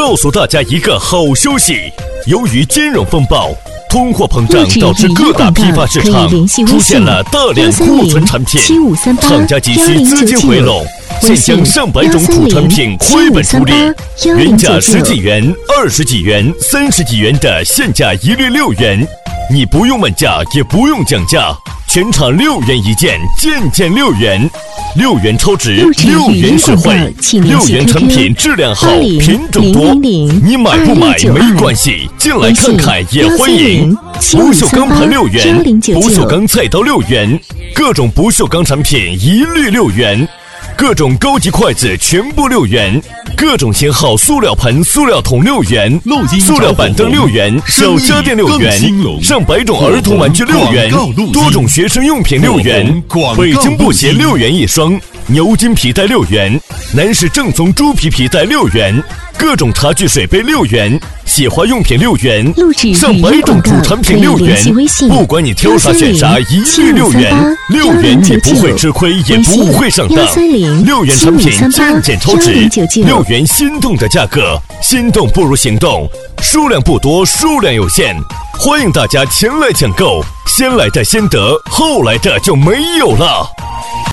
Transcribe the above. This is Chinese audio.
告诉大家一个好消息，由于金融风暴、通货膨胀导致各大批发市场出现了大量库存产品，厂家急需资金回笼，现将上百种土产品亏本处理，原价10几元、20几元、30几元的现价一律6元，你不用问价也不用讲价，全场6元一件，件件6元，6元超值，6元实惠，6元产品质量好，品种多，你买不买没关系，进来看看也欢迎。不锈钢盘6元，不锈钢菜刀6元，各种不锈钢产品一律6元。各种高级筷子全部6元，各种型号塑料盆、塑料桶6元，塑料板凳6元，小家电6元，上百种儿童玩具6元，多种学生用品6元，北京布鞋6元一双，牛津皮带6元，男士正宗猪皮皮带6元，各种茶具水杯6元，洗花用品6元，上百种主产品6元，不管你挑啥选啥，一律6元，6元你不会吃亏，也不会上当，6元产品件件超值，6元心动的价格，心动不如行动，数量不多，数量有限，欢迎大家前来抢购，先来的先得，后来的就没有了。